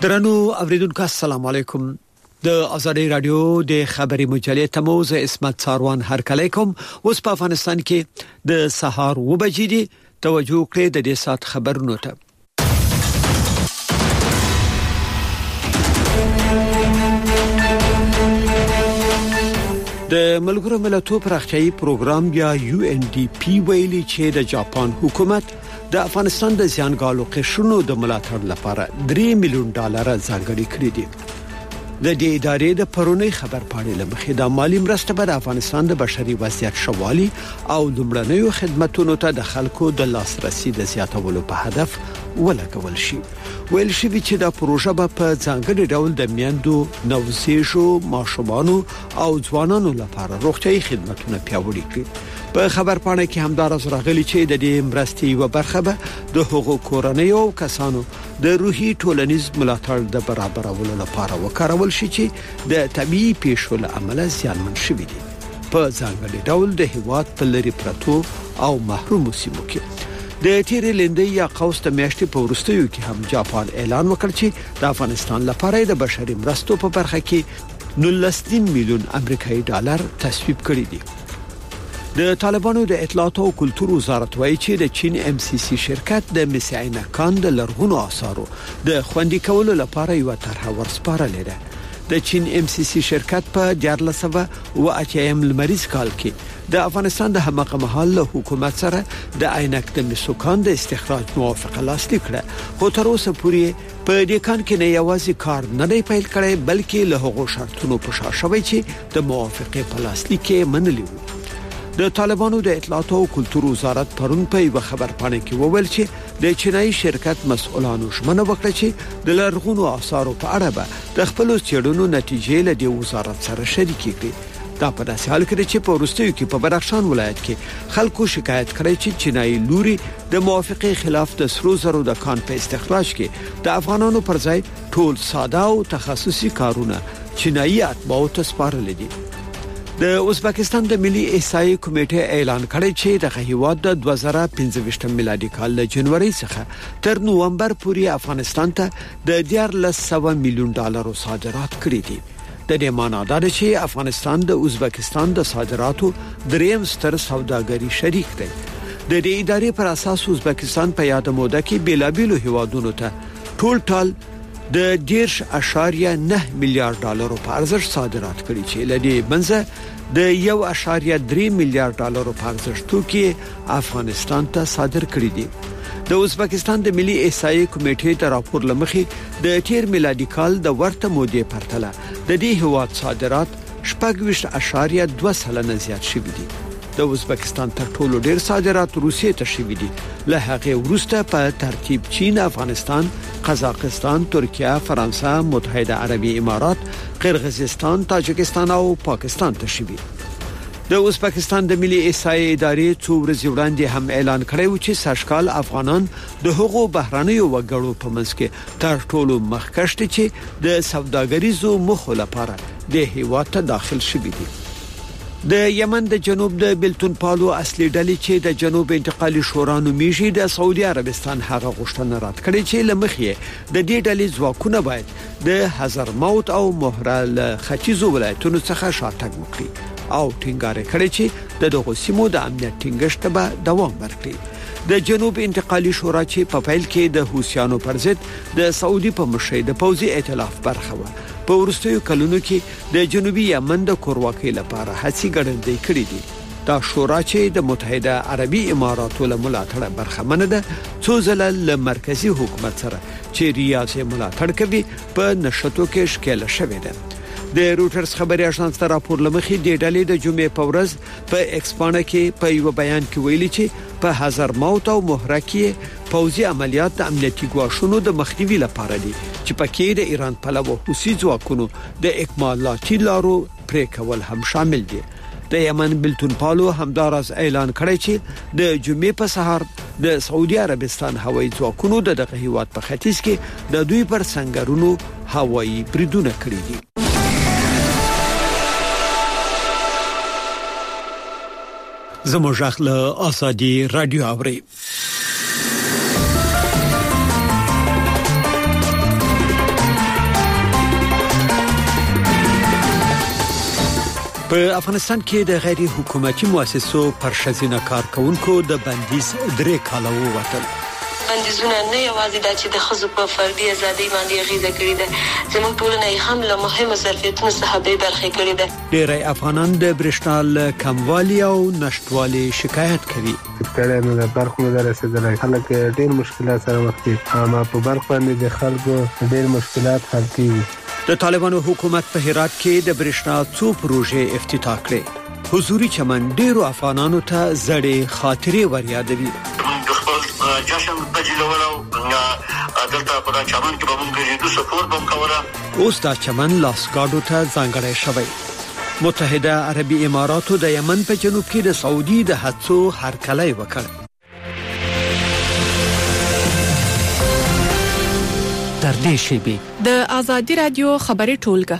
درنو اوریدونکو السلام علیکم. د آزادی رادیو د خبري مجلې تموز اسمت ساروان هرکلی کوم. اوس په افغانستان کې د سهار و بجې دي. توجه کړئ د دې سات خبرونو ته. د ملګرو ملتونو پراختیایي پروګرام یا UNDP ویلي چې د جاپان حکومت د افغانستان د زیانګالو قشرونو د ملاتړ لپاره $3 میلیون ځانګړي کړی دي. د دې ادارې د پرونی خبر پاڼې لمخې د مالی مرسته به د افغانستان د بشري وضعیت شوالي او لومړنیو خدماتو ته د خلکو د لاسرسي د زیاتولو په هدف ولګول شي. ویل شوی چې دا پروژه به په ځانګړي ډول د میندو، نوزیږو، ماشومانو او ځوانانو لپاره روغتیايي خدماتونه پیاوړي کړي. په خبر پاڼه کې همدارس راغلي چې د دې مرستې یو برخه به د حقوق کورنیو کسانو د روحي ټولنیز ملاتړ د برابرولو لپاره وکارول شي چې د طبيعي پیښو له امله زیانمن شوي دي. په ځانګړي ډول د هیواد په لري پرتو او محروم سیمو کې. د تیرې لندې یا قوس د میاشتې په ورستیو کې هم جاپان اعلان وکړ چې د افغانستان لپاره د بشري مرستو په برخه کې $19 میلیون امریکایي ډالر تصویب کړی دي. د طالبانو د اطلاعات او کلتور وزارت وایي چې د چین MCC شرکت د مسعینه کان د لرغونو آثارو د خوندي کولو لپاره یو طرحه ورسپارلې ده. د چین MCC شرکت په 2008 لمریز کال کې د افغانستان د همغه محل له حکومت سره د عینک د مسوکان د استخراج موافقه لاسلیک کړه. خو تر اوسه پورې په دې کان کې نه یوازې کار نه دی پیل کړی بلکې له هغو شرطونو په شا شوی چې د موافقه په لاسلیک کې منلي وو. د طالبانو د اطلاعات او کلتور وزارت پرون په یو خبر پاڼه کې وویل چې د چینایي شرکت مسؤلانو ژمنه وکړه چې د لرغونو آثارو په اړه به د خپل څېړنو نتیجې له د وزارت سره شریکې کړي. دا په داسې حال کې چې په ورستیو کې په بدخشان ولایت کې خلکو شکایت کړی چې چینایي لوري د موافقه خلاف د سرو زرو د کان په استخراج کې د افغانانو پر ځای ټول ساده او تخصصي کارونه چینایي اتباعو ته سپارل دي. د ازبکستان د ملي احصایې کمیټې اعلان کړی چې د هیواد د 2015 میلادي کال له جنوري څخه تر نومبر پورې افغانستان ته د $1.4 میلیون صادرات کړی دي. د دې معنی دا ده چې افغانستان د ازبکستان د صادراتو دریم ستر سوداګری شریک دی. د دې ادارې پر اساس ازبکستان په یاد موده کې بیلابیلو هیوادونو ته ټول د $10.9 میلیارډ په ارزښت صادرات کړي چې لدی منځه د $1.3 میلیارډ په ارزښت توکي افغانستان ته صادر کړي دي. د ازبکستان د ملي احصایې کمیټې ته راپور لمخې د تیر میلادي کال د ورته مودې پرتله د دې هیواد صادرات 6.2% زیات شوي دي. د ازبکستان تر ټولو ډیر صادرات روسیې ته شوي دي. له هغه وروسته په ترتیب چین، افغانستان، قزاقستان، ترکیه، فرانسه، متحده عربی امارات، قرغیزستان، تاجکستان او پاکستان ته شوي. د ازبکستان د ملي احصایې ادارې څو ورځې وړاندې هم اعلان کړی و چې سږکال افغانان د هغو بهرانيو وګړو په منځ کې تر ټولو مخکښ دي چې د سوداګریزو موخو لپاره د هیواد ته داخل شوي دي. د یمن د جنوب د بلتون پالو اصلي ډلې چې د جنوب انتقالي شورا نومیږي د سعودي عربستان هغه غوښتنه رد کړې چې لمخې د دې ډلې ځواکونه باید د حضرموت او مهره له ختیځو ولایتونو څخه شاتګ وکړي او ټینګار کړي چې د دغه سیمو د امنیت ټینګښت به دوام ورکړي. د جنوب انتقالي شورا چې په پیل کې د حوثیانو پر ضد د سعودي په مشرۍ د پوځي ائتلاف برخه و، په ورستیو کلونو کې د جنوبي یمن د کورواکۍ لپاره هڅې ګړندۍ کړې دي. دا شورا چې د متحده عربي اماراتو له ملاتړه برخمنه ده څو ځله له مرکزی حکومت سره چې ریاض ملاتړ کوي په نشټو کې شکل شوی ده. د روټرز خبري اژانس ته راپور لمخې د ډلې د جمعې په ورځ په ایکسپانه کې په یو بیان کې ویلي چې په حضرموت او مهره کې پوځي عملیات د امنیتي ګواښونو د مخنیوي لپاره دي چې پکې د ایران پلوه حوثي ځواکونو د اکمالاتي لارو پرې کول هم شامل دي. د یمن بلتون پالو همدارز اعلان کړی چې د جمعې په سهار د سعودي عربستان هوایي ځواکونو د دغه هیواد په ختیځ کې د دوی پر سنگرونو هوایي بریدونه کړی دي. زموږ له آزادی رادیو اوري. په افغانستان کې د غیر حکومتي مؤسسو پر ښځینه کارکونکو د بندیز 3 کاله ووتل. بندیزونه نه یوازې د چې د خزو په فردي ازادي باندې غیزه کړې ده، زموږ ټولنه یې هم له مهمو ظرفیتونو څخه بې برخې کړې ده. ډېری افغانان د برېښنا له کموالي او نشټوالي شکایت کوي. ستړي نه برخه نه رسیدلای، خلک ډېر مشکلات سره مخ دي، اما په برخه باندې د خلکو ډېر مشکلات حل کیږي. د طالبانو حکومت په هرات کې د برېښنا څو پروژې افتتاح کړې. حضوري چمن ډېرو افغانانو ته زړې خاطرې وريادوي. جشن بجلولو دلته په چمن کې به موږ د سپورت بم کوله. اوس دا چمن لاسګاډو ته ځانګړی شوی. متحده عربي اماراتو د یمن په جنوب کې د سعودي د هڅو هرکلی وکړ. تر دې شیبې د آزادي رادیو خبري ټولګه.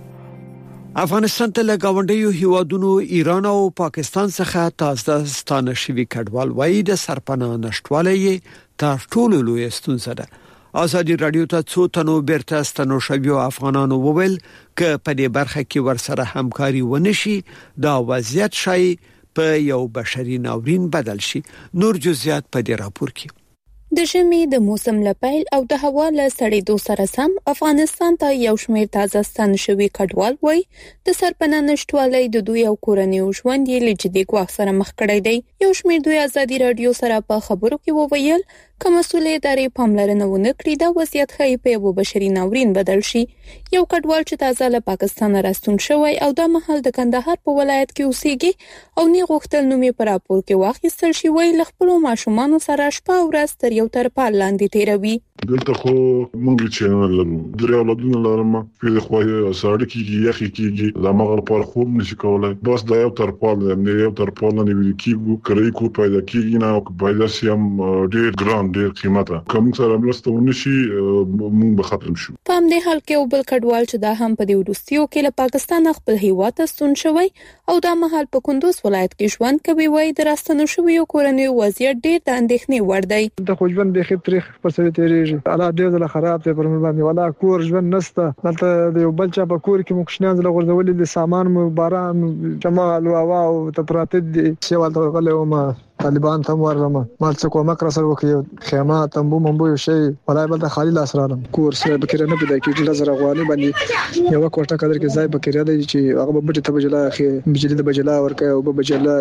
افغانستان ته له گاونډیو هیوادونو ایران او پاکستان څخه تازه ستانه شوی کډوال وایي د سرپناه نشټوالي تر ټولو لوی ستونزه ده. آزادي رادیو ته څو تنو بیرته ستنو شویو افغانانو وویل ک په دې برخه کې ورسره همکاري ونشي دا وضعیت شای په یو بشري ناورین بدل شي. نور جزئیات په دې راپور کې. د ژمي د موسم لپیل او د هوا له سړېدو سره سم افغانستان ته یو شمېر تازه ستن شوي کډوال وای د سرپناه نشټوالۍ د دوی او کورنیو ژوند یې له جدي ګواښ سره مخ کړی دی. یو شمېر دوی آزادي رادیو سره په خبرو کې وویل که مسؤلې ادارې پاملرنه ونه کړي دا وضعیت ښایي په یو بشري ناورین بدل شي. یو کډوال چې تازه له پاکستان راستون شوی او د مهال د کندهار په ولایت کې اوسېږي او نه غوښتل نوم یې پر راپور کې واخیستل شي، وایي له خپلو ماشومانو سره شپه او ورځ تر یو ترپال لاندې تیروي. دلته خو مونږ چې نه لرو درې اولادونه لرم، په خو ساړه کېږي یخي کېږي، دا مغل پر خوب نشي کولای، بس دا یو ترپال نه یو ترپال نه ویل کېږي، کړی کو پیدا کېږي نه او پیدا سیم ډېر ګران ډېر قیمته کوم سره مرسته ونشي مونږ به ختم شو. په همدې حال کې یو بل کډوال چې دا هم په دې وروستیو کې له پاکستان خپل هیواد ته ستون شوی او دا مهال په کندوز ولایت کې ژوند کوي، وایي د راستنو شویو کورنیو وضعیت ډېر د اندېښنې وړ دی. د خو ژوند د خې تاریخ پر سره تیریږي، الله دې زله خراب دی پر باندې ولا کور ژوند نسته. دلته د یو بل چا په کور کې مخشنان زله غورځولې د سامان مو باران جمال او هوا او تپراتد دي سیوال غلې او ما طالبان ته ورغلم مال څه کومک را سره وکړي خیمه تنبو منبو یو شی ولای بل د خالي لاس رالم کور سره بکره نه پیدا کیږي لزر غواني باندې یو کوټه قدر کې ځای بکره دی چې هغه به ته بجلا اخی بجلی د بجلا ورکه او به بجلا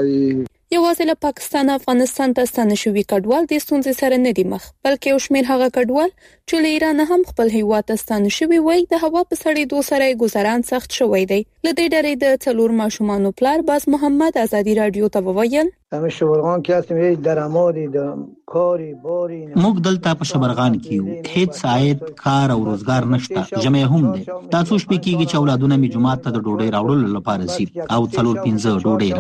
یوازې له پاکستان افغانستان ته ستنه شوي کډوال د ستونزې سره نه دي مخ، بلکې یو شمېر هغه کډوال چې له ایران هم خپل هیواد ته ستنه شوي وای د هوا په سړېدو سره ګزاران سخت شوی دی. له دې ډېرې د 4 ماشومانو پلار باز محمد آزادي رادیو ته وویل همه شبرغان کې هستیم درآمدی د کاری باری موږ دلته په شبرغان کې یو هیڅ عاید کار او روزګار نشته جمع هم دي تاسو شپې کېږي چې اولادونه می جمعه ته د ډوډۍ راوړلو لپاره سي او 4-5 ډوډۍ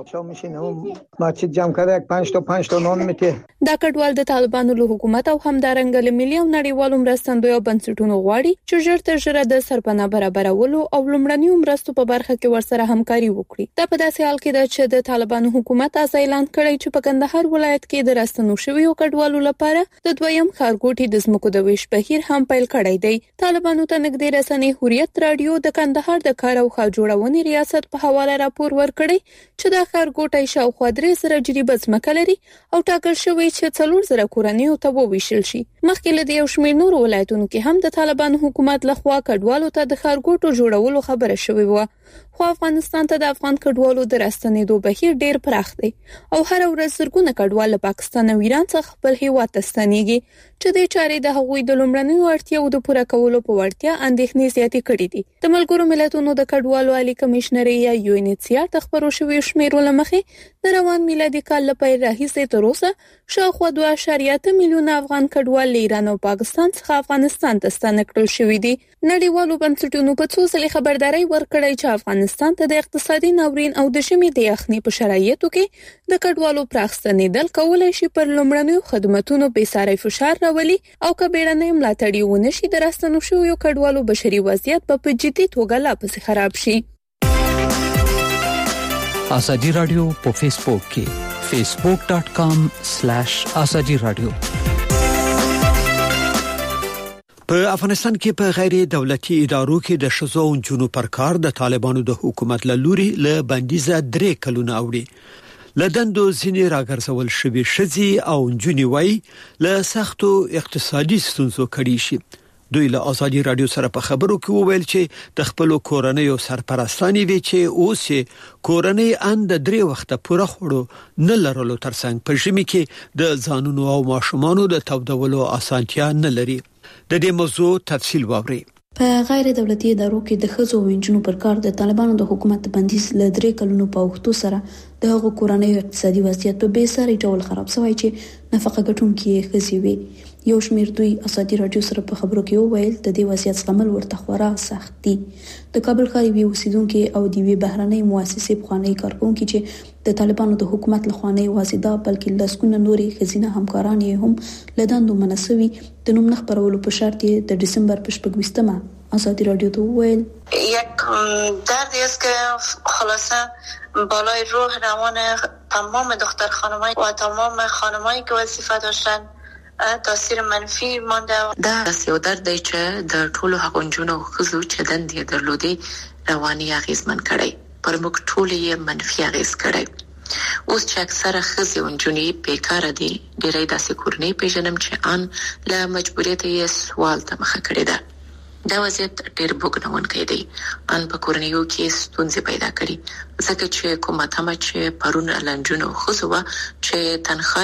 راوړي مسجد جمع کړه 5 تا نون میته. دا کډوال د طالبانو له حکومت او همدارنګه له ملي او نړیوالو مرستندویو بنسټونو غواړي چې ژر تر ژره د سرپناه برابرولو او لومړنیو مرستو په برخه کې ورسره همکاري وکړي. دا په داسې حال کې ده چې د طالبانو حکومت اعلان کړی چې په کندهار ولایت کې د راستنو شویو کډوالو لپاره د دویم ښارګوټي د ځمکو د ویش بهیر هم پیل کړی دی. طالبانو ته نږدې رسنۍ حریت رادیو د کندهار د کار او ښار جوړونې ریاست په حواله راپور ورکړی چې دا ښارګوټی شاوخوا 300 جریبه ځمکه لري او ټاکل شوی چې 4,000 کورنیو ته وویشل شي. مخکې له دې یو شمېر نورو ولایتونو کې هم د طالبانو حکومت لخوا کډوالو ته د ښارګوټو جوړولو خبره شوې و، خو افغانستان ته د افغان کډوالو د راستنېدو بهیر ډېر پراخ دی او هر ورځ زرګونه کډوال له پاکستان او ایران څخه خپل هیواد ته ستنېږي چې د چارې د هغوی د لومړنیو اړتیاو د پوره کولو په وړتیا اندېښنې زیاتې کړې دي. د ملګرو ملتونو د کډوالو عالی کمشنري یا UNHCR د خبرو شویو شمیرو له مخې د روان میلادي کال له پیل راهیسې تر اوسه شاوخوا 2.8 میلیونه افغان کډوال له ایران او پاکستان څخه افغانستان ته ستانه کړل شوي دي. نړیوالو بنسټونو په څو ځلې خبرداري ورکړې چې افغانستان ته د اقتصادي ناورین او د ژمي د یخنۍ په شرایطو کې د کډوالو پراخ ستنېدل کولای شي پر لومړنیو خدماتو بې ساري فشار راولي او که بیړنۍ ملاتړ ونه شي د راستنو شویو کډوالو بشري وضعیت په جدي توګه لا پسې خراب شي. آزادی رادیو په فیسبوک کې facebook.com/azadi radio. په افغانستان کې په غیر دولتي ادارو کې د شذو او جنو پر کار د طالبانو د حکومت له لوري له بندیزه 3 کلونه اوړي لدندو ځینې راګرځول شوی شذي او جنوي وای له سختو اقتصادي ستونزو کړي شي دوی له ازادي رادیو سره په خبرو کې وویل چې د خپل کورنۍ او سرپرستانی وی چې اوس کورنۍ اند 3 وخته پوره خړو نه لرلو ترڅنګ په ژمي کې د ځانونو او ماشومانو د تودولو اسانتیا نه لري د دې موضوع تفصیل واوري په غیر دولتي ادارو کې د خزو وینجنو پر کار د طالبانو د حکومت بندیز ل 3 کلونو په وختو سره د هغو کورنۍ اقتصادي وضعیت په بیساري ډول خراب شوی چې نفقه ګټونکي خزي وي یو شمیر دوی ازادي رادیو سره په خبرو کې وویل د دې وضعیت څخه ورته خورا سخت دي د کابل ښاري وی اوسیدونکو او د وی بهرنۍ مؤسسې بخوانی کارکونکو چې د طالبانو د حکومت لخوانه واسطه بلکې لسکونه نوري خزینه همکاران یې هم لداندو منسوي د نوم نه خبرولو په شرط د دسمبر په 28مه ازادي رادیو ته وویل یک دردی است که خلاصه بالای روح روان تمام دختر خانمای و تمام خانمایی که وظیفه داشتن تاثیر منفی مانده دا یو درد دی چې د ټولو حقوقو جنو خزو چې دندې درلودي رواني اغیزمن کړي پر موږ ټول یې منفي اغیز کړي اوس چې اکثره خزي او جنې بیکاره دي ډېرې داسې کورنۍ پیژنم چې ان له مجبوریت یې سوال ته مخه کړي ده دا وضعیت ډېر بوګنونکی دی ان په کورنیو کې ستونزې پیدا کړي ځکه چې کومه تمه چې پرون لنجونو خزو چې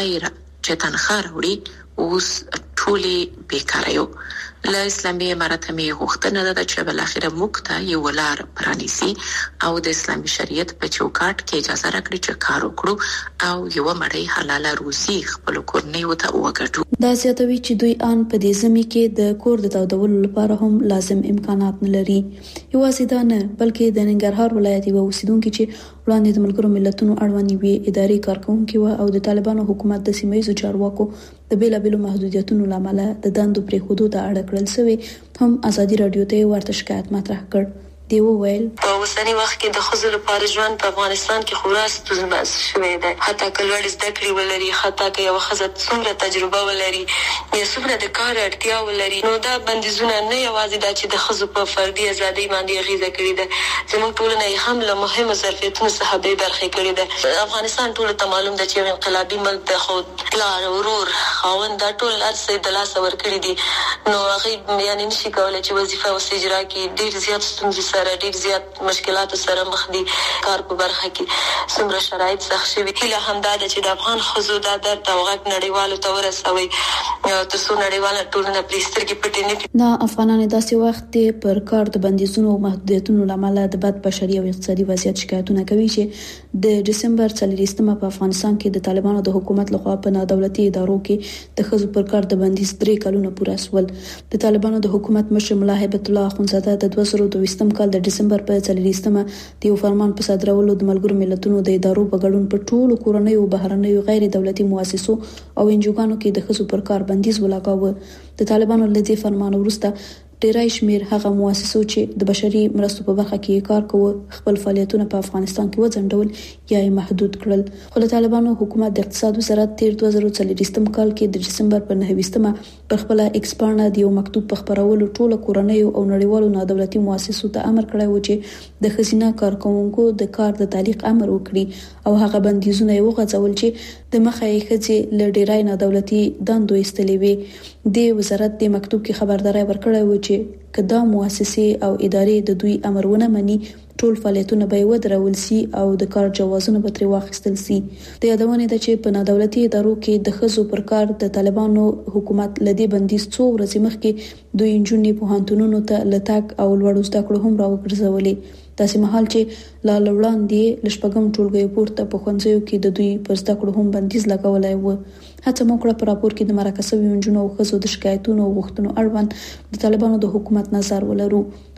تنخواه وړي اوس ټولې بیکاره یو له اسلامي امارت می غوښتنه ده چې بل اخره موږ ته یو ولار پرانیسي او د اسلامي شریعت په چوکاټ کې اجازه راکړي چې کار وکړو او یو مړی حلاله روزي خپل کورنۍ ته وګټو دا زیاتوي چې دوی ان په دې زمي کې د کور د تودولو لپاره هم لازم امکانات نه لري یوازې دا نه بلکې د ننګرهار ولایت یو اوسیدونکو چې وړاندې د ملګرو ملتونو اړوند وی اداري کارکونکو او د طالبانو حکومت د سیمایي چارواکو د بیلابېلو محدودیتونو لامل د دندو پرې خودو ته اړه کړل سوی هم ازادي رادیو ته ورته شکایت مطرح کړ دی وویل په اوسنی وخت کې د خزو لپاره ژوند په افغانستان کې خورا ستونزمن شوی دی حتی کله زده کړې ولري حتی که یو خزه څومره تجربه ولري یا څومره د کار اړتیا ولري نو دا بندیزونه نه یوازې د چې د خزو په فردي ازادي باندې غیزه کړې ده زموږ ټولنه یې هم له مهمو ظرفیتونو څخه به برخې کړې ده افغانستان ټول ته معلوم ده چې انقلابي ملک د خود پلار ورور خاوند دا ټول ارسه د لاس ور کړی دي نو هغه یعنی نشي کولای چې وظیفه او اجرا کې ډیر زیات ستونزې سره ډیر زیات مشکلات سره مخ دي کار په برخه کې څومره شرایط سخت شوي هله همدا ده چې د افغان خزو د درد او غږ نړیوالو ته ورسوي ترڅو نړیواله ټولنه پریسترګي پټې نه کړي دا افغانان داسې وخت پر کار د بندیزونو او محدودیتونو لامل د بد بشري او اقتصادي وضعیت شکایتونه کوي چې د دسمبر 30مه په افغانستان کې د طالبانو د حکومت لخوا په نادولتي ادارو کې د خزو پر کار د بندیز 3 کلونه پوره سول د طالبانو د حکومت مشر ملا هیبت الله اخونزاده د 2022م کال د دسمبر په 30مه د یو فرمان په صادرولو د ملګرو ملتونو د ادارو په ګډون په ټولو کورنۍ او بهرنۍ غیر دولتي مؤسسو او انجوګانو کې د خزو پر کار بندیز ولګاوه د طالبانو له دې فرمان وروسته ډیرای شمیر هغه مؤسسو چې د بشري مرستو په برخه کې کار کوي خپل فعالیتونه په افغانستان کې وځنډول یا محدود کړل خو د طالبانو حکومت د اقتصاد وزارت 2024م کال کې د دسمبر په 9مه پر خپل ایکسپانډ د یو مکتوب په خبرولو ټول کورنۍ او نړیوالو نادولتي مؤسسو ته امر کړی و چې د خزینه کارکونکو د کار د تعلیق امر وکړي او هغه بندیزونه یې وغځول چې د مخه یې خځې له ډیرای نادولتي دندو استلې وي د وزارت د مکتوب کې خبرداري ورکړی و چې کدا مؤسسې او ادارې د دوی امرونه مني ټول فعالیتونه به ودرول سي او د کار جوازونه به تر واخیستل سي د یادونه ده چې په نادولتي ادارو کې د خزو پر کار د طالبانو حکومت لدی بندیز څو ورځې مخکې دوی انجونې په هانتونونو ته لټاک او لوړ زده کړو هم راوګرځولې داسې مهال چې لا لوړاندې لشپګم ټولګي پورته په خوندزیو کې د دوی پر زده کړو هم بندیز لګولای و هڅه موکړه پر راپور کې د مرکزي انجونو او خزو د شکایتونو او غوښتنو اړوند د طالبانو د حکومت نظر ولرو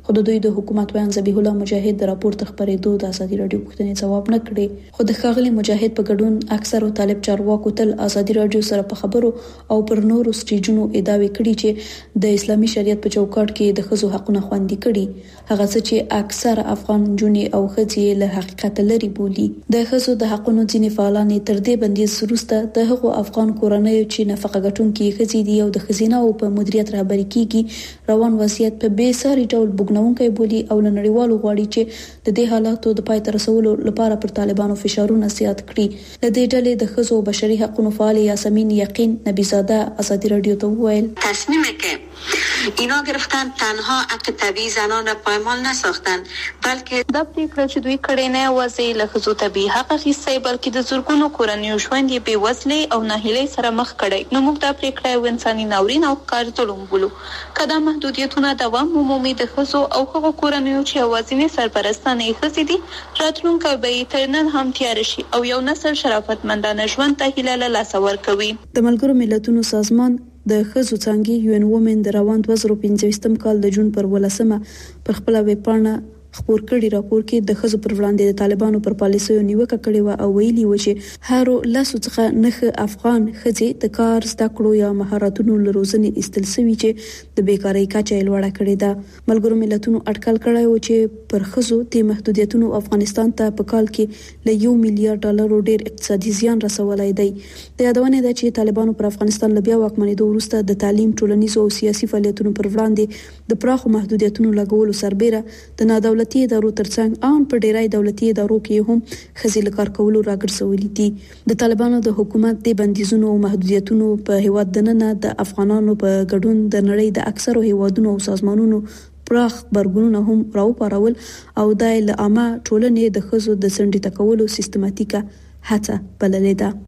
خو د دوی د حکومت ویان ذبیح الله مجاهد د راپور تخبرېدو د ازادي رادیو پوښتنې ځواب نه کړي. خو د ښاغلي مجاهد په ګډون اکثر طالب چارواکو تل ازادي رادیو سره په خبرو او پر نورو سټیجونو ادعاوې کړي چې د اسلامي شریعت په چوکاټ کې د ښځو حقونه خوندي کړي، هغه څه چې اکثر افغان جنې او ښځې له حقیقت لري بولي. د ښځو د حقونو ځینې فعالان تر دې بندیز وروسته د هغو افغان کورنیو چې نفقه ګټونکي ښځې دي او د ښځینه او په مدیریت رهبري کیږي روان وضعیت په بې ساري ډول بوګنونکي بولي او نړیوالو غواړي چې د دې حالاتو د پای ته رسولو لپاره پر طالبانو فشارونه زیات کړي. د دې ډلې د ښځو بشري حقوقو فعال یاسمین یقین نبیزاده ازادي رادیو ته وویل تصمیمی که اینا گرفتن تنها حق طبیعی زنان را پایمال نساختن بلکې دا پریکړه چې دوی کړې نه وځي له ښځو طبیعي حق اخیستي بلکې د زرګونو کورنیو ژوند یې بې وزلۍ او ناهیلۍ سره مخ کړی. نو موږ دا پریکړه یو انساني ناورین او ښکار ظلم بولو. که دا محدودیتونه دوام ومومي د ښځو او هغو کورنیو چې یوازینۍ سرپرستانې یې ښځې دي راتلونکی به یې تر نن هم تیاره شي او یو نسل شرافتمندانه ژوند ته هیله له لاسه ورکوي. د ملګرو ملتونو سازمان د ښځو څانګې UN Women د روان 2025 کال د جون پر 18 پر خپل ویب پاڼه خبر کړي راپور کې د ښځو پر وړاندې د طالبانو پر پالیسیو نیوکه کړې و او ویلي و چې هر لاسو څخه نه افغان ښځې د کار زده کړو یا مهارتونو لروزنې استل سوي چې د بیکاری کچه لوړه کړې ده. ملګرو ملتونو اټکل کړی و چې پر ښځو د محدودیتونو افغانستان ته په کال کې له $1 میلیارډ ډیر اقتصادي زیان رسولای دی. د یادونه ده چې طالبانو پر افغانستان لبیا واکمنېدو وروسته د تعلیم، ټولنیزو او سیاسي فعالیتونو پر وړاندې د پراخو محدودیتونو لګولو سربېره د نادولتي ادارو ترڅنګ ان په ډیری دولتي ادارو کې هم ښځې له کار کولو راګرځولې دي. د طالبانو د حکومت د بندیزونو او محدودیتونو په هیواد دننه د افغانانو په ګډون د نړۍ د اکثرو هیوادونو او سازمانونو پراخ برګونونه هم راوپارول او د عامه ټولنې د ښځو د څنډې تکولو سیستماتیکه هڅه بللې ده.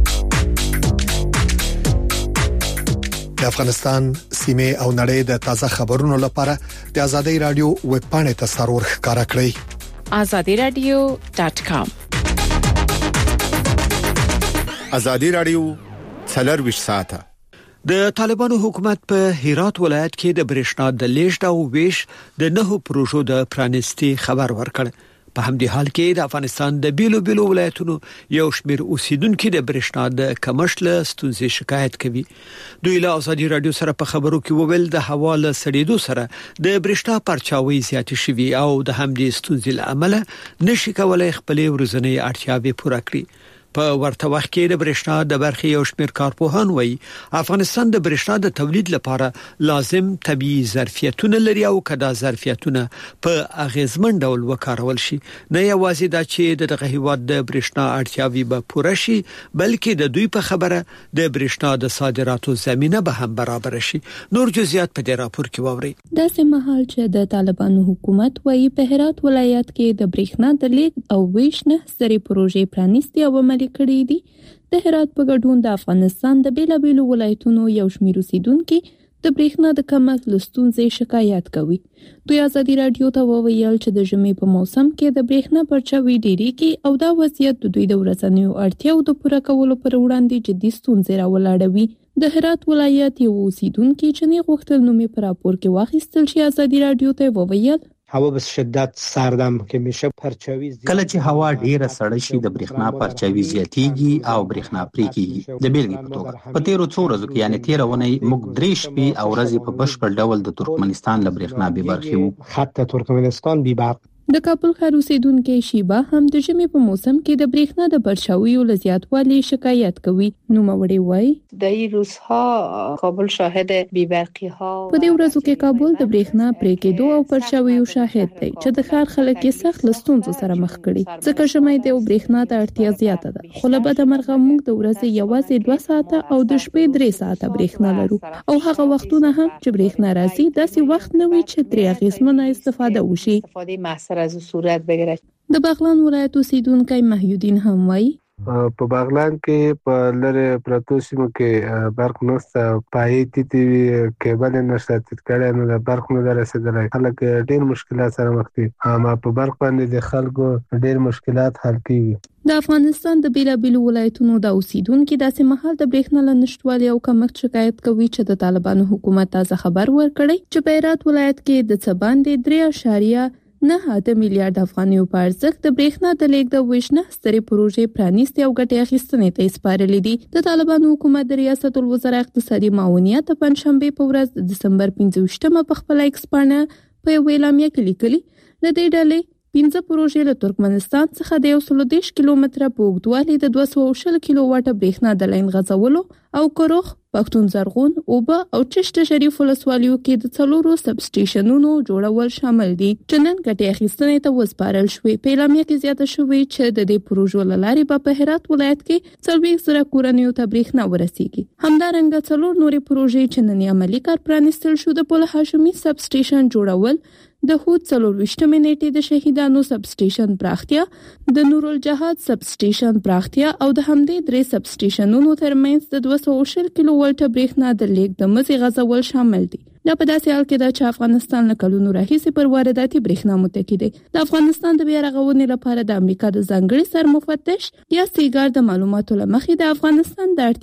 د افغانستان سیمه او نړۍ د تازه خبرونو لپاره د آزادۍ رادیو ویب پاڼې ته سرور ښکارا کړئ azadiradio.com. آزادۍ رادیو 24 ساعته. د طالبانو حکومت په هرات ولایت کې د برېښنا د لیږد او ویش د 9 پروژو د پرانستي خبر ورکړ. په همدې حال کې د افغانستان د بیلو ولایتونو یو شمېر اوسیدونکو د برېښنا د کمښت له ستونزې شکایت کوي. دوی له آزادي رادیو سره په خبرو کې وویل د هوا له سړېدو سره د برېښنا پرچاوي زیات شوي او د همدې ستونزې له امله نشي کولای خپل ورځنی اړتیاوې پوره کړي. په ورته وخت کې د برېښنا د برخې یو شمېر کارپوهان وایي افغانستان د برېښنا د تولید لپاره لازم طبيعي ظرفیتونه لري او کدا ظرفیتونه په اغیزمن ډول وکارول شي. نه یوازې دا چې دغه هیواد د برېښنا اړتیاوې به پوره شي بلکې د دوی په خبره د برېښنا د صادراتو زمينه به هم برابر شي. نور جزئیات په دې راپور کې واورئ. د سمحال چې د طالبانو حکومت وایي په هرات ولایت کې د برېښنا د لیږد او ویش نه سری پروژې پرانیستي او کړي دي. د هرات په ګډون د افغانستان د بیلابیلو ولایتونو یو شمېر اوسیدونکو د برېښنا د کمښت له ستونزې شکایت کوي. دوی آزادي رادیو ته وویل چې د ژمي په موسم کې د برېښنا پرچاوي ډېریږي او دا وضعیت د دوی د ورځنیو اړتیاو د پوره کولو پر وړاندې جدي ستونزې راولاړوي. د هرات ولایت یو اوسیدونکو چې نه غوښتل نومي پر راپور کې واخیستل چې آزادي رادیو ته وویل هوا به شدت سردم که میشه پرچاوی کله چې هوا ډیره سړه شي د برېښنا پرچاوي زیاتیږي او برېښنا پرې کیږي. د بیلګې په توګه په تیرو څو ورځو کې یعنی 13 اونۍ موږ 3 شپې او ورځې په بشپړ ډول د ترکمنستان له برېښنا بې برخې وو. خط ترکمنستان بې برق. د کابل ښار اوسیدونکو شیبه هم د ژمي په موسم کې د برېښنا د پرچاوي او زیاتوالي شکایت کوي. نو موري وای د این روزها کابل شاهد بی‌برقی ها په دې ورځو کې کابل د برېښنا پرې کېدو او پرچاوي او شاهد دی چې د ښار خلک یې سخت لستونزو سره مخ کړي. ځکه ژمي د برېښنا ته اړتیا زیاته ده. خو له بده مرغه موږ د ورځې یوازې 2 ساعته او د شپې 3 ساعته برېښنا لرو او هغه وختونه هم چې برېښنا راځي داسې وخت نه وي چې ترې اغیزمنه استفاده وشي. استفاده محصر از صورت بگیره. د بغلان ولایت اوسیدونکو محیودین هم وایي په باغلان کې په لره پروتو سیمو کې برق نشته، پایې تیوی کیبل نشته، تکړه نه د برق نه رسیدلای. خلک ډېر مشکلات سره مخ دي. ما په برق باندې د خلکو ډېر مشکلات حل کیږي. د افغانستان د بیلابیلو ولایتونو د اوسیدونکو داسې مهال د برېښنا لنشټوالي او کمښت شکایت کوي چې د طالبانو حکومت تازه خبر ورکړی چې په هرات ولایت کې د څه باندې 3.9 میلیارډ افغانیو په ارزښت د برېښنا د لیږد ویشنه سترې پروژې پرانیستې او ګټې اخیستنې ته سپارلې دي. د طالبانو حکومت د ریاست الوزرا اقتصادي معاونیت په پنځشنبه په ورځ د دسمبر 25مه په خپل ایکس باندې په اعلامیه کې لیکلي د دې ډلې 15 پروژې له ترکمنستان څخه د 110 کیلومتره په اوږدوالي د 220 کیلو واټه برېښنا د لاین غځولو او کروخ، پښتون زرغون، اوبه او چشت شریف ولسوالیو کې د 4 سب سټیشنونو جوړول شامل دي چې نن ګټې اخیستنې ته وسپارل شوې. په اعلامیه کې زیاته شوې چې د دې پروژو لارې په هرات ولایت کې 40,000 کورنیو ته برېښنا ورسیږي. همدارنګه 4 نورې پروژې چې نن عملی کار پرانیستل شو د پل هاشمي سب سټیشن جوړول، د هود 24 نیټې د شهیدانو سب سټیشن پراختیا، د نور الجهاد سب سټیشن پراختیا او د همدې 3 سب سټیشنونو ترمنځ د 220 کیلو وولټه برېښنا د لیږد د مزي غځول شامل دي. دا په داسې حال کې ده چې افغانستان له کلونو راهیسې پر وارداتي برېښنا متکی دی. د افغانستان د بیا رغونې لپاره د امریکا د ځانګړي سرمفتش یا سیګار د معلوماتو لمخې د افغانستان د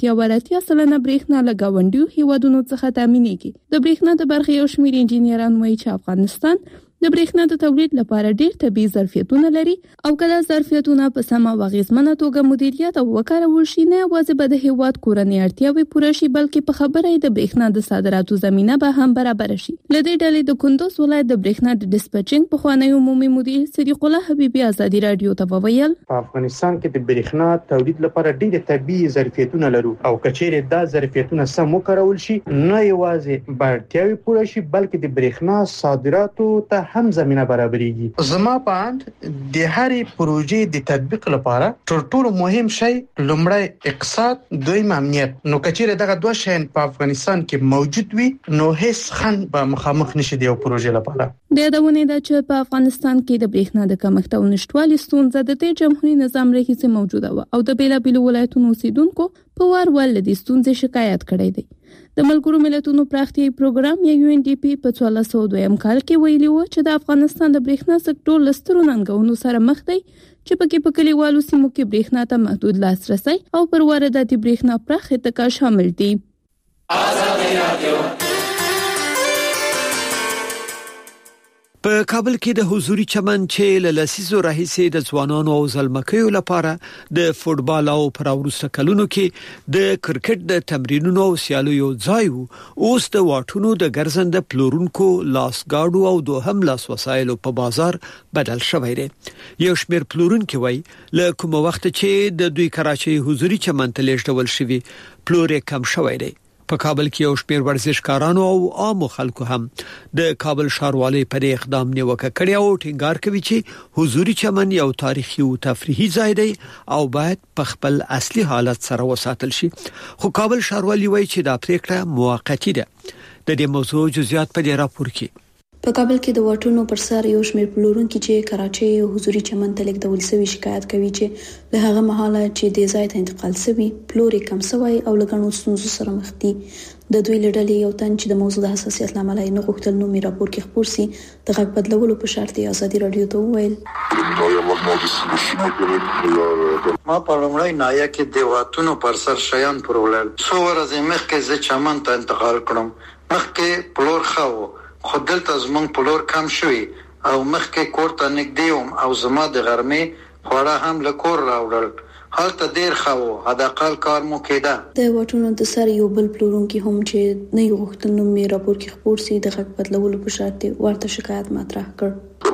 80% برېښنا له ګاونډیو هیوادونو څخه تامینېږي. د برېښنا د برخې یو شمېر انجینران وایي چې افغانستان د برېښنا د تولید لپاره ډېر طبي ظرفیتونه لري او کله ظرفیتونه په سمه او اغېزمنه توګه مدیریت او وکارول شي نه یوازې به د هیواد کورنۍ اړتیاوې پوره شي بلکې په خبره د برېښنا د صادراتو زمینه به هم برابر شي. له دې ډلې د کندوز ولایت د برېښنا د ډیسپچینګ پخوانی عمومي مدیر صدیق الله حبیبي ازادي رادیو ته وویل په افغانستان کې د برېښنا تولید لپاره ډېر طبي ظرفیتونه لرو او کچېره دا ظرفیتونه سم وکارول شي نه یوازې به اړتیاوې پوره شي بلکې د برېښنا صادراتو ته هم زمينه برابرېږي. زما په اند د هرې پروژې د تطبیق لپاره تر ټولو مهم شی لومړی اقتصاد، دویم امنیت. نو کچېره دغه دوه شیان په افغانستان کې موجود وي نو هیڅ خنډ به مخامخ نشي د پروژې لپاره. د یادونه ده چې په افغانستان کې د برېښنا د کمښت او نشټوالي ستونزه د دې جمهوریت نظام راهیسې موجوده و او د بیلابیلو ولایتونو اوسیدونکو په وار ول د ستونزې شکایت کړی دی. د ملګرو ملتونو پراختیایي پروګرام یا UNDP په 1402 کال کې ویلي و چې د افغانستان د برېښنا سکتور له سترو ننګونو سره مخ دی چې پکې په کلیوالو سیمو کې برېښنا ته محدود لاسرسي او پر وارداتي برېښنا پراخ اتکا شامل دي. په کابل کې د حضوري چمن چې له لسیزو راهیسې د ځوانانو او زلمکیو لپاره د فوتبال او پراورسته کلونو کې د کرکټ د تمرینونو او سیالیو ځای وو، اوس د واټونو د ګرځنده پلورونکو لاسګاډو او دوهم لاس وسایلو په بازار بدل شوی دی. یو شمېر پلورونکو وایي له کوم وخت چې د دوی کراچۍ حضوري چمن ته لیږدول شوی پلور کم شوی دی. په کابل کې یو شمېر ورزشکارانو او عامو خلکو هم د کابل ښاروالۍ پر اقدام نیوکه کړې او ټینګار کوي چې حضوري چمن یو تاریخي او تفریحي ځای دی او باید په خپل اصلي حالت سره وساتل شي. خو کابل ښاروالۍ وایي چې دا پریکړه موقتی ده. د دې موضوع جزئیات په دې راپور کې. په کابل کې د واټونو پر سر یو شمېر پلورونکي چې کراچۍ حضوري چمن ته لیږدول شوی شکایت کوي چې له هغه مهاله چې د ځای ته انتقال شوی پلور کم شوی او لګڼو ستونزو سره مخ دي. د دوی لړلې یو تن چې د موضوع د حساسیت لامل یې نه غوښتل نو می راپور کې خبر سي د غږ بدلولو په شرط ازادي رادیو ته وویل ما په لومړی نایا کې د واټونو پر سر شیان پرولل څو ورځې مخکې زه چمن ته انتقال کړم. مخکې پلور خاو خو دلته زمونږ پلور کم شوی او مخکې کور ته نږدې وم او زما د غرمې خواړه هم له کور راوړل. هلته ډیر خاو حداقل کار مو کېده. د واټونو د سر یو بل پلورونکي هم چې نه یو غوښتل نو می راپور کې خبر سي د غږ بدلولو په شرط ورته شکایت مطرح کړ.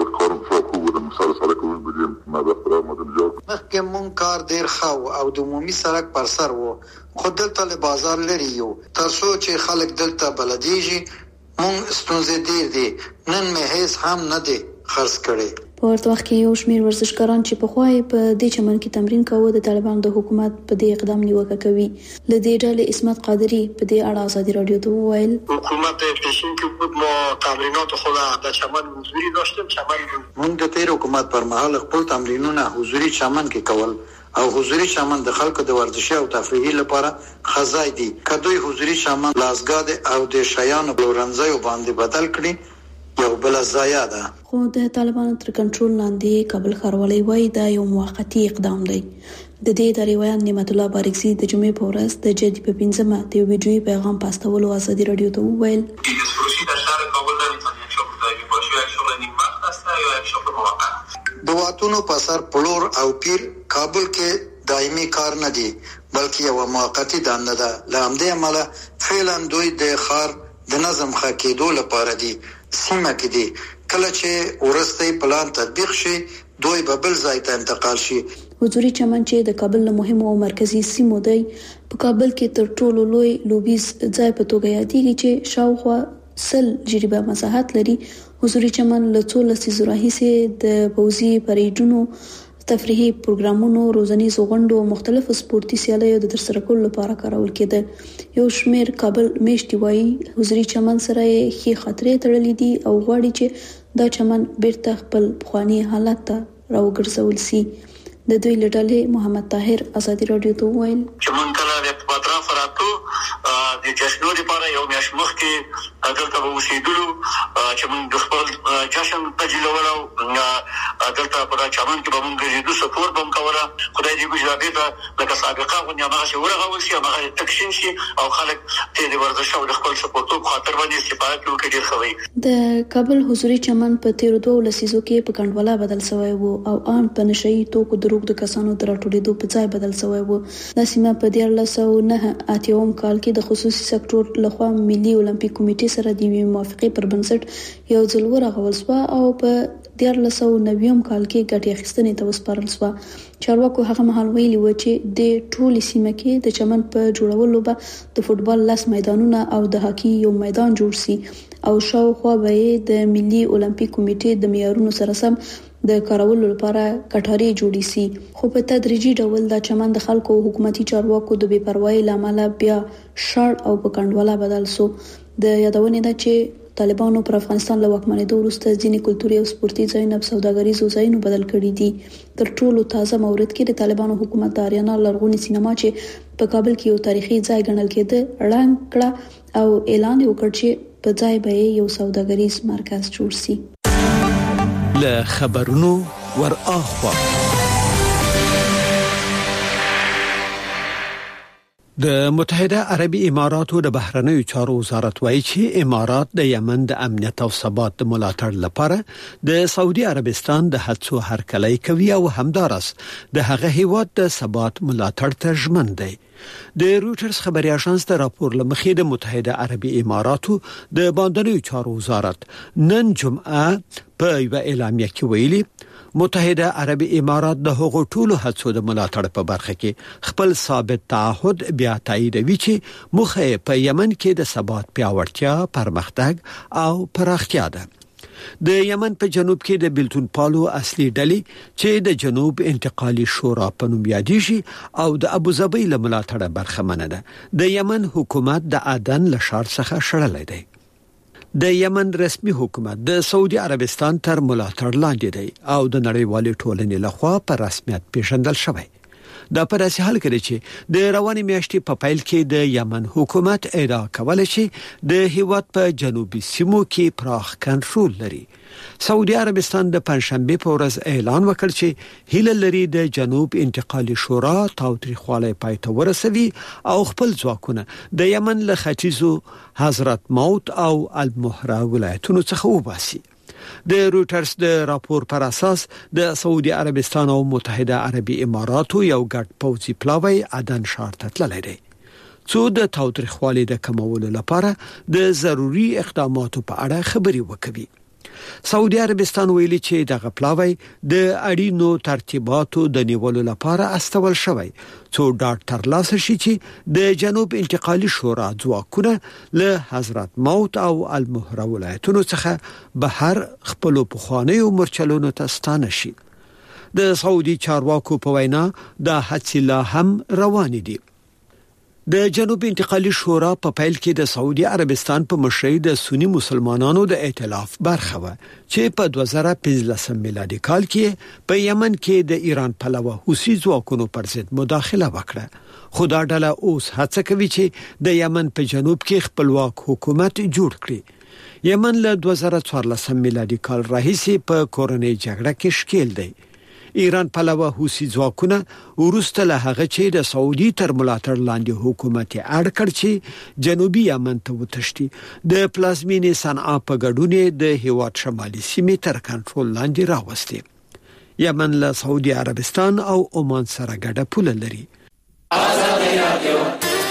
مخکې مونږ کار ډیر خاو او د عمومي سړک پر سر وو خو دلته له بازار لري یو تر څو چې خلک دلته بلدیږي مونږ ستونزې ډیر دي نن مې هیڅ هم نه دي خرڅ کړي. په ورته وخت کې یو شمېر ورزشکاران چې په خوای په دې چمن کې تمرین کاوه د طالبانو د حکومت په دې اقدام نیوکه کوي. له دې ډلې اسمت قادری په دې اړه ازادي رادیو ته وویل حکومت پیشین کې بود ما تمرینات خود در چمن حضوری داشتیم. چمن مونږ د تیر حکومت پر مهال خپل تمرینونه حضوری چمن کې کول او حضوري چمن د خلکو د ورزشي او تفریحي لپاره خزای دي. کدوې حضوري چمن لازګاد او د شایانو بلورنځي باندې بدل کړي یو بل ضایع ده. خو د طالبانو تر کنټرول لاندې کابل ښاروالۍ وایي دا یو موقتی اقدام دی. د دې د روایت نعمت الله بارکزي د جمعې په ورځ د جدي په 15مه د ویډیوي پیغام پاستولو ازادي رادیو ته وویل د واتونو په سر پلور او پیر کابل کې دایمي کار نه دی بلکې یو موقتی دنده ده. لامدې عمله فعلا دوی د خار د نظم خکېدو لپاره دي سیمه کې دي. کله چې ورستي پلان تطبیق شي دوی به بل ځای ته انتقال شي. حضوري چمن چې د کابل له مهمو او مرکزي سیمو دی په کابل کې تر ټولو لوی لوبیز ځای په توګه یادېږي چې شاوخوا 100 جریبه مساحت لري. حضوري چمن له 14 راهیسې د پوزي پریډونو تفریحي پروګرامونو روزنیز غونډو او مختلفو سپورتي سیالیو د ترسره کولو لپاره کارول کېده. یو شمېر کابل میشتي وایي حضوري چمن سره یې ښې خاطرې تړلې دي او غواړي چې دا چمن بیرته خپل پخوانی حالت ته راوګرځول شي. د دوی لډلې محمد طاهر ازادي رادیو ته وویل چې مونږ کله د اطراف راتو د جشنو لپاره یو میاشت مخکې دلته اوسېدلو چې مونږ د خپل جشن په جلولو دلته په چمن کې به مونږ د سپورت بم کوله. خدای دې ګوزابې ته لکه سابقه غونډه هغه شي ورغول شي هغه تکشین شي او خلک ته د ورزش او د خپل سپورتو خاطر باندې استفاده کوي ډیر خوي. د کابل حضوري چمن په 13 لسیزو کې په کنډواله بدل شوی وو او ان په نشئی توکو د کسانو تر ټولېدو په ځای بدل شوی وو. د سیمه په 1989 کال کې د خصوصي سکتور لخوا ملي اولمپیک کمیټې سره د موافقې پر بنسټ یو ځل ورغول شو او په 1990 کال کې ګټه اخیستنې ته وسپارل شو. چارواکو هغه مهال ویلي و چې د ټولې سیمه کې د چمن په جوړولو به د فوټبال 10 میدانونه او د هاکي یو میدان جوړ شي او شاوخوا به د ملي اولمپیک کمیټې د معیارونو سره سم د کارولو لپاره کټاري جوړې سي. خو په تدریجي ډول دا چمن د خلکو او حکومتي چارواکو د بې پروايي لامل بیا شړ او په کنډواله بدل شو. د یادونه ده چې طالبانو پر افغانستان له واکمنېدو وروسته ځینې کلتوري او سپورتي ځایونه په سوداګریزو ځایونو بدل کړي دي. تر ټولو تازه مورد کې د طالبانو حکومت د اریانا لرغونی سینما چې په کابل کې یو تاریخي ځای ګڼل کېده اعلان کړه او اعلان وکړ چې په ځای به یو سوداګریز مرکز جوړ شي. له خبرونو ور اخوا د متحده عربي اماراتو د بهرنیو چارو وزارت وایي چې امارات د یمن د امنیت او ثبات د ملاتړ لپاره د سعودي عربستان د هڅو هرکلی کوي او همدارس د هغه هیواد د ثبات ملاتړ ته ژمن دی. د رويټرز خبري اژانس ته راپور لمخې د متحده عربي اماراتو د باندنیو چارو وزارت نن جمعه په یو اعلامیه کې ویلي متحده عربي امارات د هغو ټولو هڅو د ملاتړ په برخه کې خپل ثابت تعهد بیا تاییدوي چې مخه په یمن کې د ثبات پیاوړتیا، پرمختګ او پراختیا ده. د یمن په جنوب کې د بلتون پالو اصلي ډلې چې د جنوب انتقالي شورا په نوم یادېږي او د ابوظبي له ملاتړه برخمنه ده. د یمن حکومت د عدن له شار څخه شړلې ده. د یمن رسمي حکومت د سعودي عربستان تر ملاتړ لاندې دی او د نړیوالې ټولنې لخوا په رسمیت پیژندل شوی. دا په داسې حال کې چې د روانې میاشتې په پیل کې د یمن حکومت ادعا کوله چې د هیواد په جنوبي سیمو کې پراخ کنټرول لري. سعودي عربستان د پنځشنبه په ورځ اعلان وکړ چې هیله لري د جنوب انتقالي شورا تاوتریخوالی پای ته ورسوي او خپل ځواکونه د یمن له ختیځو حضرت موت او المهره ولایتونو څخه وباسي. د رويټرز د راپور پر اساس د سعودي عربستان او متحده عربي اماراتو یو ګډ پوځي پلاوی عدن ښار ته تللی دی څو د تاوتریخوالي د کمولو لپاره د ضروري اقداماتو په اړه خبري وکړي. سعودي عربستان ویلي چې دغه پلاوی د اړینو ترتیباتو د نیولو لپاره استول شوی څو ډاکټر لاسه شي چې د جنوب انتقالي شورا ځواکونه له حضرت موت او المهره ولایتونو څخه بهر خپل پخوانیو مرچلونو ته ستانه شي. د سعودي چارواکو په وینا دا هڅې لا هم روان دي. د جنوب انتقالي شورا په پیل کې د سعودي عربستان په مشرۍ د سنی مسلمانانو د ائتلاف برخه و چې په 2015 میلادي کال کې په یمن کې د ایران پلوه حوثي ځواکونو پر ضد مداخله وکړه خو دا ډله اوس هڅه کوي چې د یمن په جنوب کې خپلواک حکومت جوړ کړي یمن له 2014 میلادي کال راهیسې په کورنۍ جګړه کې ښکیل دی ایران پلوه حوثي ځواکونه ورسته له هغه چې د سعودي تر ملاتړ لاندې حکومت اړ کړ چې جنوبي یمن ته وتښتي د پلازمینې صنعا په ګډون د هیواد شمالي سیمې تر کنټرول لاندې راوستي یمن له سعودي عربستان او عمان سره ګډه پوله لري